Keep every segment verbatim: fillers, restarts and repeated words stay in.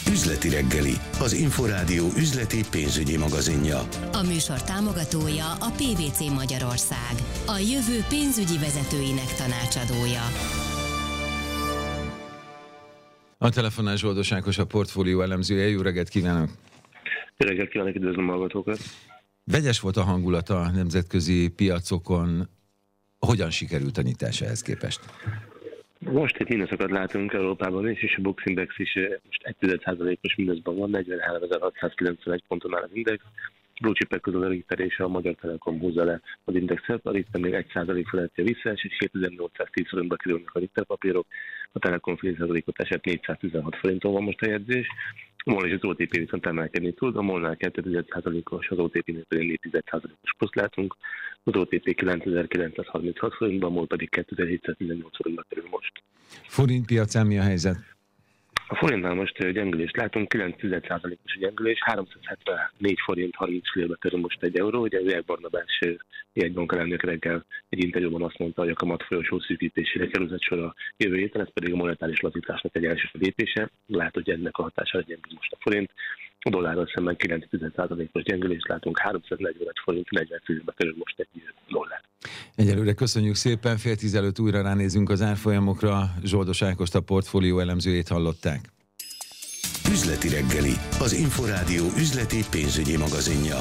Üzleti reggeli, az Inforádió üzleti pénzügyi magazinja. A műsor támogatója a pé vé cé Magyarország, a jövő pénzügyi vezetőinek tanácsadója. A telefonnál Zsoldos Ákos, a portfólió elemzője. Jó reggelt kívánok! Jó reggelt kívánok, üdvözlöm a hallgatókat! Vegyes volt a hangulat a nemzetközi piacokon. Hogyan sikerült a nyitás ehhez képest? Most itt mínuszokat látunk Európában is, és a Bux Index is most egy százalékos mínuszban van, negyvenháromezer-hatszázkilencvenegy ponton áll az index. Blue chipek közül a Richter és a Magyar Telekom húzza le az indexet, a Richter még egy százalék feletti a visszaesés, hétezer-nyolcszáztíz forintba kerülnek a Richter papírok, a Telekom fél százalékot esett, négyszáztizenhat forinton van most a jegyzés. A MOL és az o té pé viszont emelkedni tud, a MOL-nál kettő százalékos, az o té pénél pedig négy százalékos plusz látunk, az o té pé kilencezer-kilencszázharminchat forintban, a MOL pedig kétezer-hétszáztizennyolc forintba kerül most. Forint piacán mi a helyzet? A forintnál most gyengülést látunk, kilenc százalékos a gyengülés, háromszázhetvennégy forint harminc fillérbe kerül most egy euró. Ugye Üveg Barnabás jegybank elnök reggel egy interjúban azt mondta, hogy a kamatfolyosó szűkítésére kerülhet sor a jövő héten, ez pedig a monetáris lazításnak egy első lépése. Látod, hogy ennek a hatására gyengül most a forint. A dollárral szemben kilenc százalékos gyengülést látunk, háromszáznegyvenöt forint negyven fillérbe kerül most egy dollár. Egyelőre köszönjük szépen, fél tíz előtt újra ránézünk az árfolyamokra. Zsoldos Ákost, a portfólió elemzőjét hallották. Üzleti reggeli, az Inforádió üzleti pénzügyi magazinja.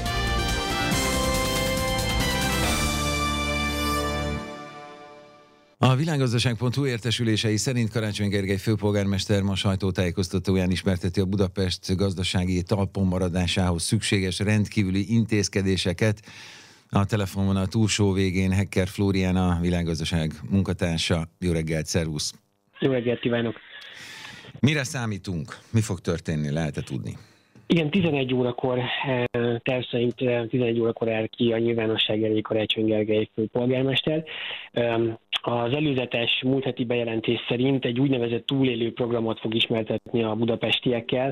A világgazdaság pont hu értesülései szerint Karácsony Gergely főpolgármester ma sajtótájékoztatóján ismerteti a Budapest gazdasági talpon maradásához szükséges rendkívüli intézkedéseket. A telefonvonal túlsó végén Hecker Flórián, a világgazdaság munkatársa. Jó reggelt, szervusz! Jó reggelt kívánok! Mire számítunk? Mi fog történni? Lehet-e tudni? Igen, tizenegy órakor, terv szerint tizenegy órakor áll ki a nyilvánosság elé Karácsony Gergely főpolgármester. Az előzetes múlt heti bejelentés szerint egy úgynevezett túlélő programot fog ismertetni a budapestiekkel.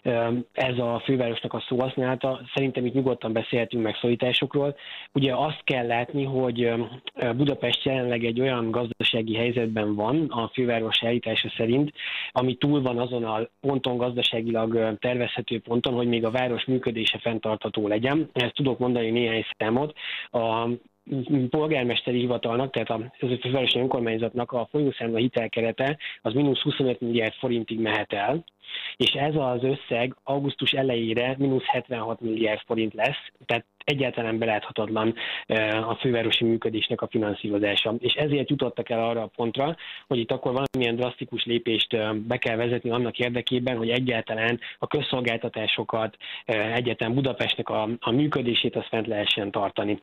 Ez a fővárosnak a szóhasználata. Szerintem itt nyugodtan beszélhetünk megszorításokról. Ugye azt kell látni, hogy Budapest jelenleg egy olyan gazdasági helyzetben van a főváros állítása szerint, ami túl van azon a ponton, gazdaságilag tervezhető ponton, hogy még a város működése fenntartható legyen. Ezt tudok mondani néhány számot. A polgármesteri hivatalnak, tehát a fővárosi önkormányzatnak a folyószámla hitelkerete az mínusz huszonöt milliárd forintig mehet el, és ez az összeg augusztus elejére mínusz hetvenhat milliárd forint lesz, tehát egyáltalán beláthatatlan a fővárosi működésnek a finanszírozása. És ezért jutottak el arra a pontra, hogy itt akkor valamilyen drasztikus lépést be kell vezetni annak érdekében, hogy egyáltalán a közszolgáltatásokat, egyáltalán Budapestnek a, a működését azt fent lehessen tartani.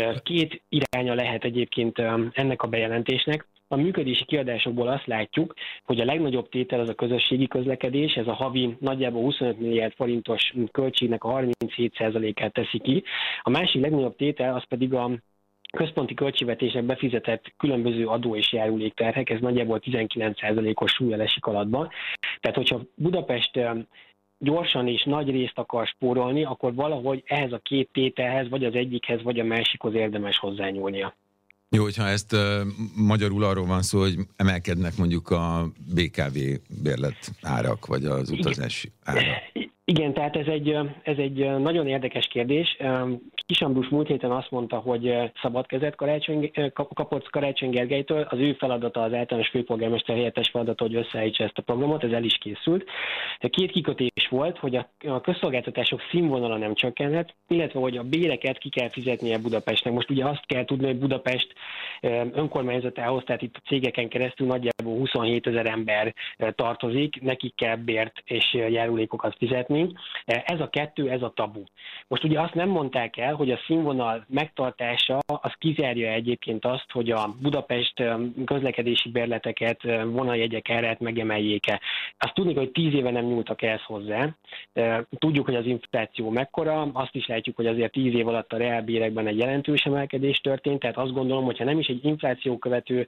Két iránya lehet egyébként ennek a bejelentésnek. A működési kiadásokból azt látjuk, hogy a legnagyobb tétel az a közösségi közlekedés, ez a havi nagyjából huszonöt milliárd forintos költségnek a harminchét százalékát teszi ki. A másik legnagyobb tétel az pedig a központi költségvetésnek befizetett különböző adó és járulékterhek, ez nagyjából tizenkilenc százalékos súllyal esik alatba. Tehát, hogyha Budapest gyorsan és nagy részt akar spórolni, akkor valahogy ehhez a két tételhez, vagy az egyikhez, vagy a másikhoz érdemes hozzányúlnia. Jó, hogyha ezt uh, magyarul arról van szó, hogy emelkednek mondjuk a bé ká vé bérlet árak, vagy az utazási árak. Igen, tehát ez egy, ez egy nagyon érdekes kérdés. Kis Ambrus múlt héten azt mondta, hogy szabad kezet Karácsony, kapott Karácsony Gergelytől. Az ő feladata, az általános főpolgármester helyettes feladata, hogy összeállítsa ezt a programot, ez el is készült. Két kikötés volt, hogy a közszolgáltatások színvonala nem csökkenhet, illetve hogy a béreket ki kell fizetnie Budapestnek. Most ugye azt kell tudni, hogy Budapest önkormányzatához, tehát itt a cégeken keresztül nagyjából huszonhétezer ember tartozik, nekik kell bért és járulékokat fizetni. Ez a kettő, ez a tabu. Most ugye azt nem mondták el, hogy a színvonal megtartása az kizárja egyébként azt, hogy a Budapest közlekedési bérleteket, vonaljegyek árát megemeljék-e. Azt tudni, hogy tíz éve nem nyúltak ehhez hozzá. Tudjuk, hogy az infláció mekkora, azt is látjuk, hogy azért tíz év alatt a reálbérekben egy jelentős emelkedés történt, tehát azt gondolom, hogyha nem is egy infláció követő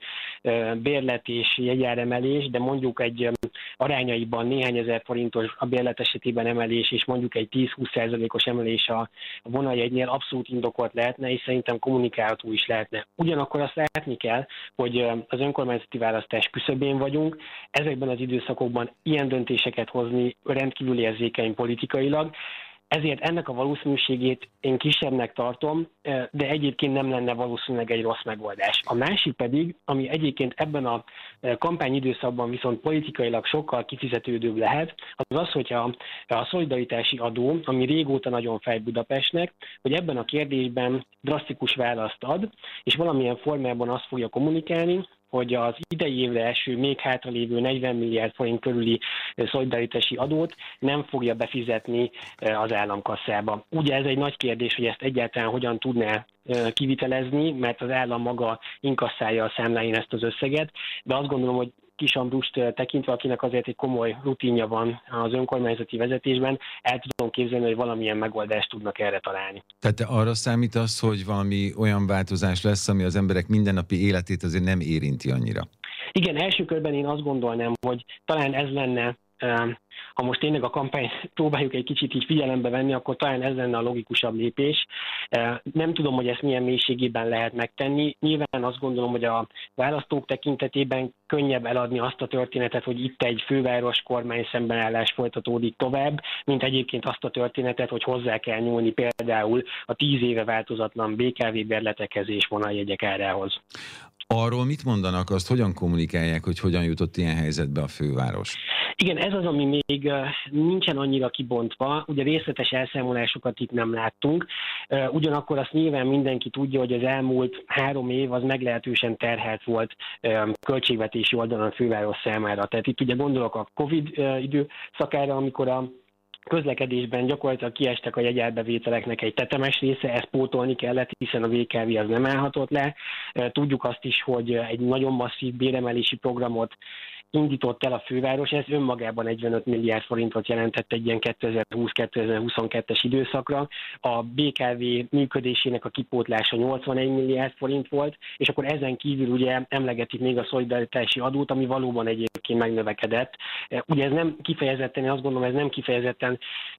bérlet és jegyáremelés, de mondjuk egy arányaiban néhány ezer forintos a bérlet esetében emelés, és mondjuk egy tíz-húsz százalékos emelés a vonaljegynél abszolút indokolt lehetne, és szerintem kommunikálható is lehetne. Ugyanakkor azt látni kell, hogy az önkormányzati választás küszöbén vagyunk, ezekben az időszakokban ilyen döntéseket hozni rendkívül érzékeny politikailag, ezért ennek a valószínűségét én kisebbnek tartom, de egyébként nem lenne valószínűleg egy rossz megoldás. A másik pedig, ami egyébként ebben a kampányidőszakban viszont politikailag sokkal kifizetődőbb lehet, az az, hogyha a szolidaritási adó, ami régóta nagyon fáj Budapestnek, hogy ebben a kérdésben drasztikus választ ad, és valamilyen formában azt fogja kommunikálni, hogy az idei évre eső, még hátralévő negyven milliárd forint körüli szolidaritási adót nem fogja befizetni az államkasszába. Ugye ez egy nagy kérdés, hogy ezt egyáltalán hogyan tudná kivitelezni, mert az állam maga inkasszálja a számláin ezt az összeget, de azt gondolom, hogy Kis Ambrust tekintve, akinek azért egy komoly rutinja van az önkormányzati vezetésben, el tudom képzelni, hogy valamilyen megoldást tudnak erre találni. Tehát te arra számítasz, hogy valami olyan változás lesz, ami az emberek mindennapi életét azért nem érinti annyira? Igen, első körben én azt gondolnám, hogy talán ez lenne, ha most tényleg a kampányt próbáljuk egy kicsit így figyelembe venni, akkor talán ez lenne a logikusabb lépés. Nem tudom, hogy ezt milyen mélységében lehet megtenni. Nyilván azt gondolom, hogy a választók tekintetében könnyebb eladni azt a történetet, hogy itt egy főváros kormány szembenállás folytatódik tovább, mint egyébként azt a történetet, hogy hozzá kell nyúlni például a tíz éve változatlan bé ká vé bérletekhez és vonaljegyek árához. Arról mit mondanak, azt hogyan kommunikálják, hogy hogyan jutott ilyen helyzetbe a főváros? Igen, ez az, ami még nincsen annyira kibontva. Ugye részletes elszámolásokat itt nem láttunk. Ugyanakkor azt nyilván mindenki tudja, hogy az elmúlt három év az meglehetősen terhelt volt költségvetési oldalon a főváros számára. Tehát itt ugye gondolok a Covid időszakára, amikor a közlekedésben gyakorlatilag kiestek a jegyárbevételeknek egy tetemes része, ezt pótolni kellett, hiszen a vé ká vé az nem állhatott le. Tudjuk azt is, hogy egy nagyon masszív béremelési programot indított el a főváros, ez önmagában negyvenöt milliárd forintot jelentett egy ilyen kétezer-húsz kétezer-huszonkettes időszakra. A bé ká vé működésének a kipótlása nyolcvanegy milliárd forint volt, és akkor ezen kívül ugye emlegetik még a szolidaritási adót, ami valóban egyébként megnövekedett. Ugye ez nem kifejezetten, én azt gondolom, ez nem kifejezetten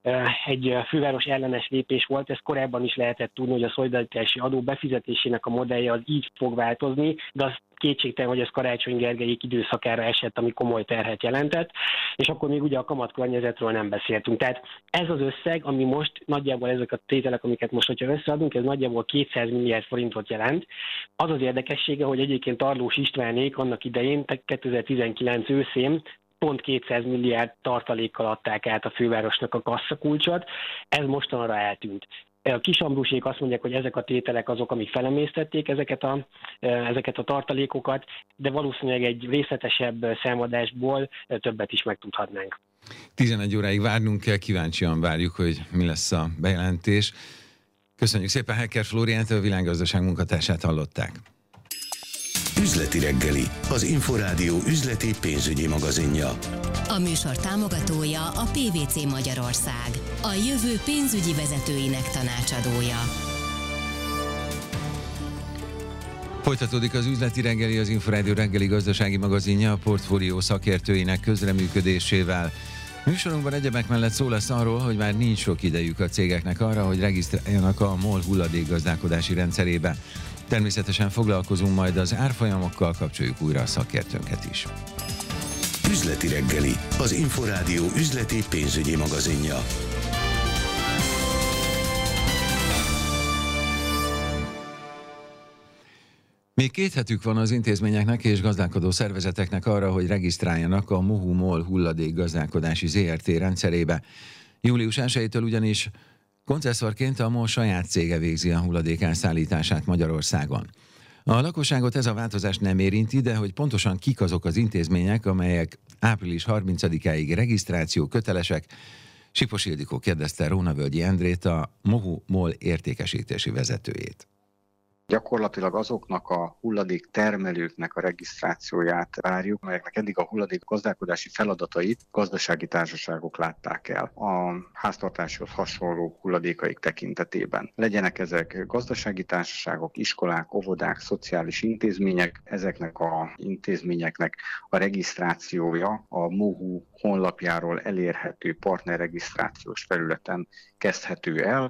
egy főváros ellenes lépés volt, ez korábban is lehetett tudni, hogy a szolidaritási adó befizetésének a modellje az így fog változni, de az kétségtelen, hogy ez Karácsony Gergelyék időszakára esett, ami komoly terhet jelentett, és akkor még ugye a kamatkörnyezetről nem beszéltünk. Tehát ez az összeg, ami most nagyjából ezek a tételek, amiket most, hogyha összeadunk, ez nagyjából kétszáz milliárd forintot jelent. Az az érdekessége, hogy egyébként Tarlós Istvánék annak idején, kétezer-tizenkilenc őszén pont kétszáz milliárd tartalékkal adták át a fővárosnak a kasszakulcsot, ez mostanra eltűnt. A Kis Ambrusék azt mondják, hogy ezek a tételek azok, amik felemésztették ezeket a, ezeket a tartalékokat, de valószínűleg egy részletesebb számadásból többet is megtudhatnánk. tizenegy óráig várnunk kell, kíváncsian várjuk, hogy mi lesz a bejelentés. Köszönjük szépen, Hecker Flóriánt, a Világgazdaság munkatársát hallották. Üzleti reggeli, az Inforádió üzleti pénzügyi magazinja. A műsor támogatója a pé vé cé Magyarország, a jövő pénzügyi vezetőinek tanácsadója. Folytatódik az üzleti reggeli, az Inforádió reggeli gazdasági magazinja a portfólió szakértőinek közreműködésével. Műsorunkban egyebek mellett szó lesz arról, hogy már nincs sok idejük a cégeknek arra, hogy regisztráljanak a MOL hulladékgazdálkodási rendszerébe. Természetesen foglalkozunk majd az árfolyamokkal, kapcsoljuk újra a szakértőnket is. Üzleti reggeli, az Inforádió üzleti pénzügyi magazinja. Még két hetük van az intézményeknek és gazdálkodó szervezeteknek arra, hogy regisztráljanak a MOHU MOL hulladékgazdálkodási zé er té rendszerébe. július elsejétől ugyanis koncesszorként a MOL saját cége végzi a hulladék elszállítását Magyarországon. A lakosságot ez a változás nem érinti, de hogy pontosan kik azok az intézmények, amelyek április harmincadikáig regisztráció kötelesek, Sipos Ildikó kérdezte Rónavölgyi Endrét, a MOHU MOL értékesítési vezetőjét. Gyakorlatilag azoknak a hulladék termelőknek a regisztrációját várjuk, amelyeknek eddig a hulladék gazdálkodási feladatait gazdasági társaságok látták el a háztartáshoz hasonló hulladékaik tekintetében. Legyenek ezek gazdasági társaságok, iskolák, óvodák, szociális intézmények, ezeknek az intézményeknek a regisztrációja a MOHU honlapjáról elérhető partnerregisztrációs felületen kezdhető el,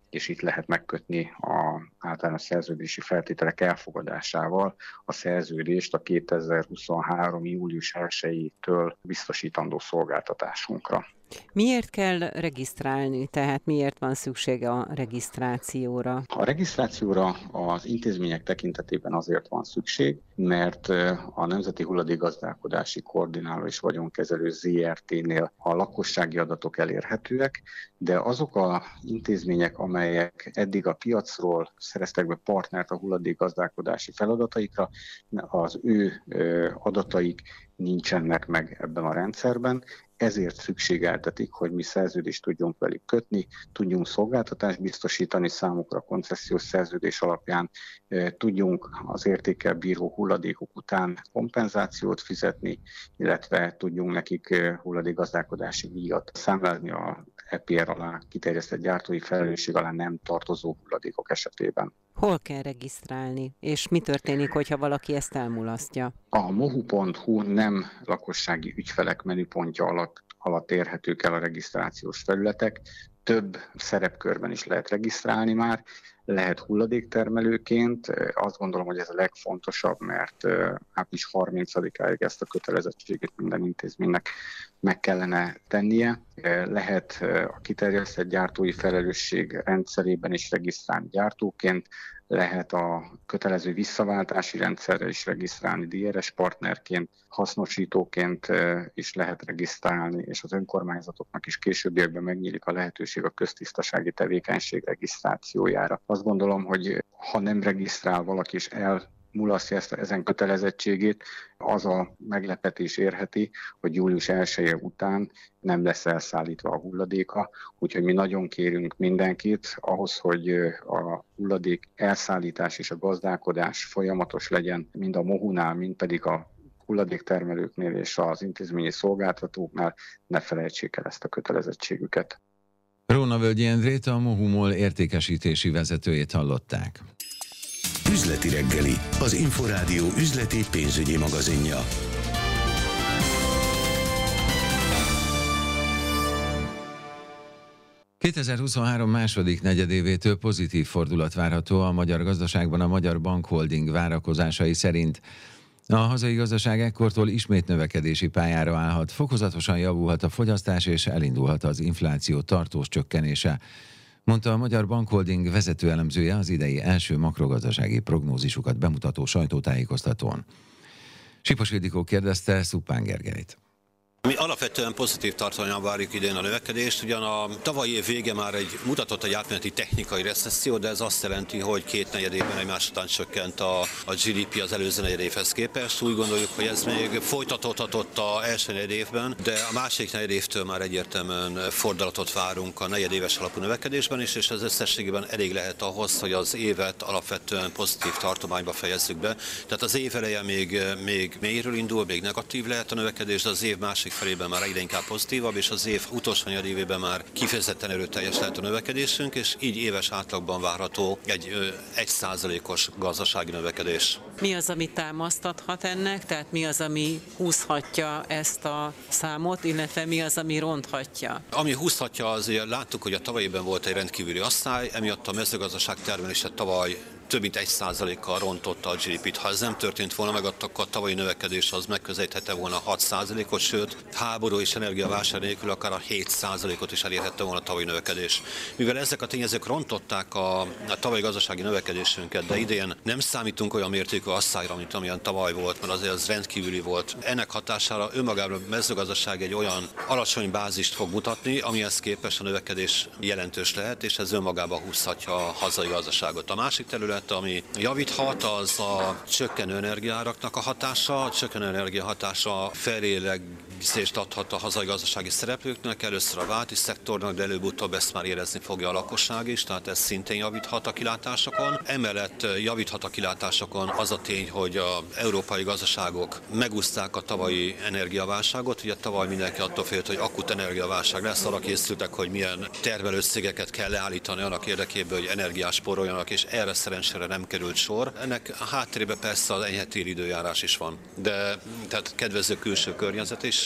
és itt lehet megkötni az általános szerződési feltételek elfogadásával a szerződést a kétezer-huszonhárom. július elsejétől biztosítandó szolgáltatásunkra. Miért kell regisztrálni, tehát miért van szüksége a regisztrációra? A regisztrációra az intézmények tekintetében azért van szükség, mert a Nemzeti Hulladékgazdálkodási Koordináló és Vagyonkezelő zé er té-nél a lakossági adatok elérhetőek, de azok az intézmények, amelyek eddig a piacról szereztek be partnert a hulladékgazdálkodási feladataikra, az ő adataik nincsenek meg ebben a rendszerben, ezért szükségeltetik, hogy mi szerződést tudjunk velük kötni, tudjunk szolgáltatást biztosítani számukra koncesziós szerződés alapján, tudjunk az értékkel bíró hulladékok után kompenzációt fizetni, illetve tudjunk nekik hulladékgazdálkodási díjat számlázni a é pé er alá kiterjesztett gyártói felelősség alá nem tartozó hulladékok esetében. Hol kell regisztrálni, és mi történik, hogyha valaki ezt elmulasztja? A mohu pont hu nem lakossági ügyfelek menüpontja alatt, alatt érhetők el a regisztrációs felületek. Több szerepkörben is lehet regisztrálni már, lehet hulladéktermelőként. Azt gondolom, hogy ez a legfontosabb, mert április harmincadikáig ezt a kötelezettséget minden intézménynek meg kellene tennie. Lehet a kiterjesztett gyártói felelősség rendszerében is regisztrálni gyártóként, lehet a kötelező visszaváltási rendszerre is regisztrálni dé er es partnerként, hasznosítóként is lehet regisztrálni, és az önkormányzatoknak is későbbiekben megnyílik a lehetőség a köztisztasági tevékenység regisztrációjára. Azt gondolom, hogy ha nem regisztrál valaki és el mulasztja ezt, ezen kötelezettségét, az a meglepetés érheti, hogy július elseje után nem lesz elszállítva a hulladéka, úgyhogy mi nagyon kérünk mindenkit ahhoz, hogy a hulladék elszállítás és a gazdálkodás folyamatos legyen, mind a mohunál, mind pedig a hulladéktermelőknél és az intézményi szolgáltatóknál, ne felejtsék el ezt a kötelezettségüket. Rónavölgyi Endrét, a Mohumol értékesítési vezetőjét hallották. Üzleti reggeli, az Inforádió üzleti pénzügyi magazinja. kétezer-huszonhárom második negyedévétől pozitív fordulat várható a magyar gazdaságban a Magyar Bankholding várakozásai szerint. A hazai gazdaság ekkortól ismét növekedési pályára állhat, fokozatosan javulhat a fogyasztás és elindulhat az infláció tartós csökkenése, mondta a Magyar Bankholding vezetőelemzője az idei első makrogazdasági prognózisukat bemutató sajtótájékoztatón. Sipos Ildikó kérdezte Szuppán Gergelyt. Mi alapvetően pozitív tartalommal várjuk idén a növekedést, ugyan a tavalyi év vége már egy mutatott egy átmeneti technikai recesszió, de ez azt jelenti, hogy két negyed évben egymás után csökkent a, a gé dé pé az előző negyed évhez képest. Úgy gondoljuk, hogy ez még folytatódhatott az első negyed évben, de a másik negyed évtől már egyértelműen fordulatot várunk a negyedéves alapú növekedésben is, és ez összességében elég lehet ahhoz, hogy az évet alapvetően pozitív tartományba fejezzük be. Tehát az év eleje még, még mélyről indul, még negatív lehet a növekedés, de az év másik felében már egyre inkább pozitívabb, és az év utolsó negyedévében már kifejezetten erőteljes lehet a növekedésünk, és így éves átlagban várható egy egy százalékos gazdasági növekedés. Mi az, ami támasztathat ennek, tehát mi az, ami húzhatja ezt a számot, illetve mi az, ami ronthatja? Ami húzhatja, azért láttuk, hogy a tavalyban volt egy rendkívüli asszály, emiatt a mezőgazdaság termelése tavaly több mint egy százalékkal rontotta a gé dé pét. Ha ez nem történt volna meg, akkor a tavalyi növekedés az megközelíthette volna hat százalékot, sőt, háború és energiaválság nélkül akár a hét százalékot is elérhette volna a tavalyi növekedés. Mivel ezek a tényezők rontották a, a tavalyi gazdasági növekedésünket, de idén nem számítunk olyan mértékű asszályra, mint amilyen tavaly volt, mert azért az rendkívüli volt. Ennek hatására önmagában a mezőgazdaság egy olyan alacsony bázist fog mutatni, amihez képest a növekedés jelentős lehet, és ez önmagában húzhatja a hazai gazdaságot. A másik terület, ami javíthat, az a csökkenő energiaáraknak a hatása. A csökkenő energia hatása felélegzést adhat a hazai gazdasági szereplőknek, először a válti szektornak, de előbb-utóbb ezt már érezni fogja a lakosság is, tehát ez szintén javíthat a kilátásokon. Emellett javíthat a kilátásokon az a tény, hogy az európai gazdaságok megúszták a tavalyi energiaválságot. Ugye tavaly mindenki attól félt, hogy akut energiaválság lesz, arra készültek, hogy milyen termelőcégeket kell leállítani annak érdekében, hogy energiát spóroljanak, és erre szerencsére nem került sor. Ennek a háttérében persze az enyhe téli időjárás is van, de tehát kedvező külső környezet is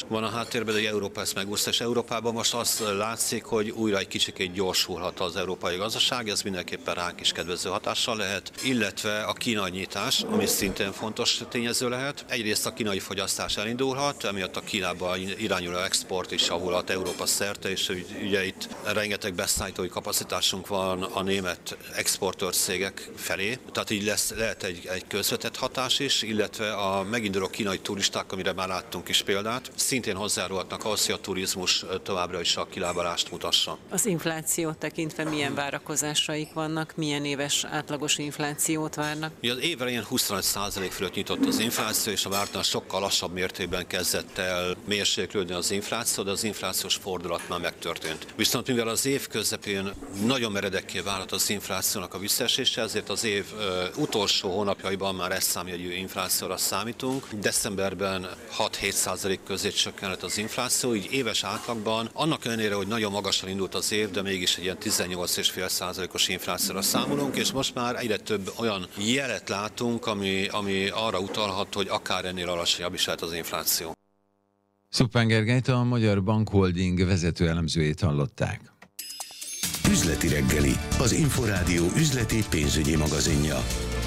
van a háttérben, de Európa ezt megúszta, és Európában most azt látszik, hogy újra egy kicsikét gyorsulhat az európai gazdaság, ez mindenképpen ránk is kedvező hatással lehet, illetve a kínai nyitás, ami szintén fontos tényező lehet. Egyrészt a kínai fogyasztás elindulhat, emiatt a Kínába irányuló export is javulhat Európa szerte, és ugye itt rengeteg beszállítói kapacitásunk van a német exportőr cégek felé, tehát így lesz, lehet egy, egy közvetett hatás is, illetve a meginduló kínai turisták, amire már láttunk is példát, szintén hozzájárulhatnak ahhoz, hogy a turizmus továbbra is a kilábalást mutassa. Az inflációt tekintve milyen várakozásaik vannak, milyen éves átlagos inflációt várnak? Ugye az év elején huszonöt százalék fölött nyitott az infláció, és a vártnál sokkal lassabb mértékben kezdett el mérséklődni az infláció, de az inflációs fordulat már megtörtént. Viszont mivel az év közepén nagyon meredekké válhat az inflációnak a visszaesése, ezért az év ö, utolsó hónapjaiban már ezt számjegyű inflációra számítunk. Decemberben hat-hét százalék közé csökkenhet az infláció, így éves átlagban, annak ellenére, hogy nagyon magasan indult az év, de mégis egy ilyen tizennyolc egész öt százalékos inflációra számolunk, és most már egyre több olyan jelet látunk, ami, ami arra utalhat, hogy akár ennél alacsonyabb is lehet az infláció. Szupán Gergelyt, a Magyar Bankholding vezető elemzőjét hallották. Üzleti reggeli, az Inforádió üzleti pénzügyi magazinja.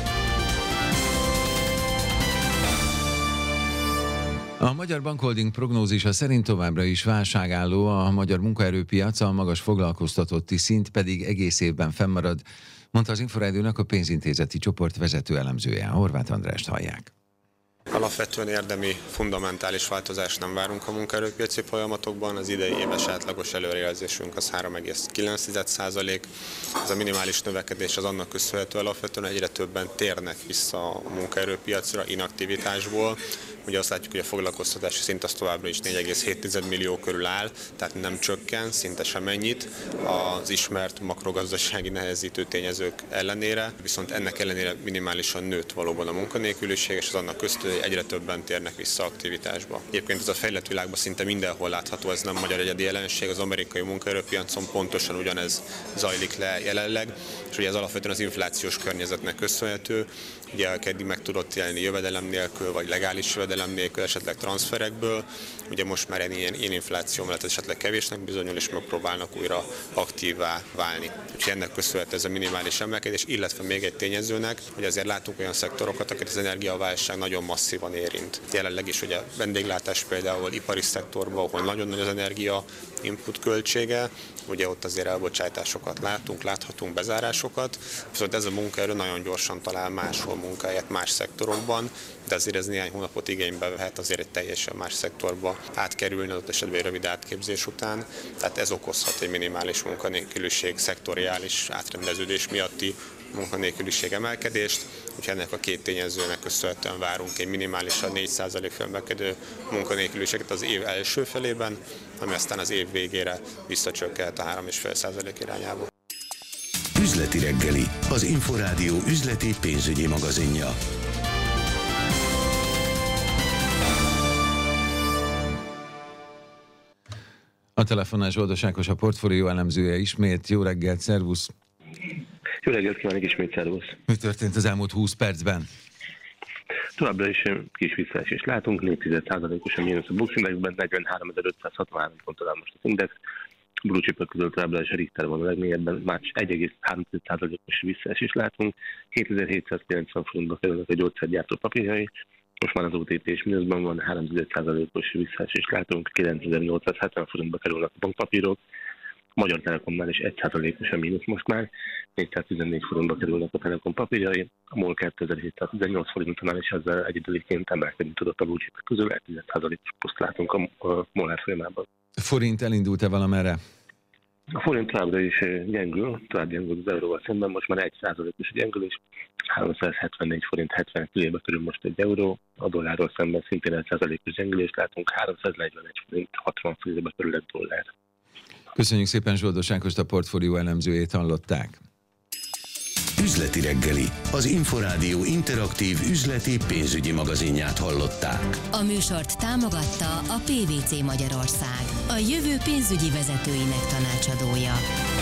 A Magyar Bankholding prognózisa szerint továbbra is válságálló a magyar munkaerőpiac, a magas foglalkoztatotti szint pedig egész évben fennmarad, mondta az Inforádiónak a pénzintézeti csoport vezető elemzője. Horváth Andrást hallják. Alapvetően érdemi, fundamentális változást nem várunk a munkaerőpiaci folyamatokban. Az idei éves átlagos előrejelzésünk az három egész kilenc százalék. Ez a minimális növekedés az annak köszönhető, alapvetően egyre többen térnek vissza a munkaerőpiacra inaktivitásból. Ugye azt látjuk, hogy a foglalkoztatási szint az továbbra is négy egész hét millió körül áll, tehát nem csökken, szinte sem ennyit az ismert makrogazdasági nehezítő tényezők ellenére, viszont ennek ellenére minimálisan nőtt valóban a munkanélküliség, és az annak köszönhető, hogy egyre többen térnek vissza aktivitásba. Egyébként ez a fejlett világban szinte mindenhol látható, ez nem magyar egyedi jelenség, az amerikai munkaerőpiacon pontosan ugyanez zajlik le jelenleg, és ugye ez alapvetően az inflációs környezetnek köszönhető. Ugye eddig meg tudott élni jövedelem nélkül, vagy legális jövedelem nélkül, esetleg transferekből. Ugye most már ilyen, ilyen infláció mellett esetleg kevésnek bizonyul, és megpróbálnak újra aktívvá válni. Úgyhogy ennek köszönhető ez a minimális emelkedés, illetve még egy tényezőnek, hogy azért látunk olyan szektorokat, akiket az energiaválság nagyon masszívan érint. Jelenleg is ugye vendéglátás például, ipari szektorban, ahol nagyon nagy az energia input költsége, ugye ott azért elbocsátásokat látunk, láthatunk bezárásokat, viszont ez a munkaerő nagyon gyorsan talál máshol munkáját más szektorokban, de azért ez néhány hónapot igénybe vehet azért egy teljesen más szektorba átkerülni, adott esetben egy rövid átképzés után, tehát ez okozhat egy minimális munkanélküliség, szektoriális átrendeződés miatti munkanélküliség emelkedést, úgyhogy ennek a két tényezőnek köszönhetően várunk egy minimálisan négy százalék fölmelkedő munkanélküliséget az év első felében, ami aztán az év végére visszacsökkent a három egész öt százalék irányába. Üzleti reggeli, az Inforádió üzleti pénzügyi magazinja. A telefonnál Zsoldos Ákos, a portfólió elemzője ismét. Jó reggelt, szervusz! Jó reggelt kívánok, ismét szervusz! Mi történt az elmúlt húsz percben? Továbbra is kis visszaesést látunk, négy egész öt százalékos a mínusz a Bux Indexben, negyvenháromezer-ötszázhatvanhárom ponton áll most az index. Blue chipek közül továbbra is a Richter van a legmélyebben, már egy egész három százalékos visszaesést látunk, hétezer-hétszázkilencven forintba kerülnek a gyógyszergyártó papírjai, most már az o té pé is mínuszban van, három egész öt százalékos visszaesést látunk, kilencezer-nyolcszázhetven forintba kerülnek a bankpapírok, a Magyar Telekomnál is egy százalékos a mínusz most már, négyszáztizennégy forintba kerülnek a Telekom papírjai, a MOL kétezer-hétszáztizennyolc forintonál is ezzel egyedüliként emelkedni tudott a blue chipek közül, egy százalékos poszt látunk a, a MOL árfolyamában. A forint elindult-e valamerre? A forint továbbra is gyengül, tovább gyengül az euróval szemben, most már egy százalékos gyengülés, háromszázhetvennégy forint hetven fillébe kerül most egy euró, a dollárról szemben szintén egy százalékos gyengülést látunk, háromszáznegyvenegy forint hatvan fillébe kerül egy dollár. Köszönjük szépen, Zsoldos Ákost, a portfólió elemzőjét hallották. Üzleti reggeli, az Inforádió interaktív üzleti pénzügyi magazinját hallották. A műsort támogatta a pé vé cé Magyarország, a jövő pénzügyi vezetőinek tanácsadója.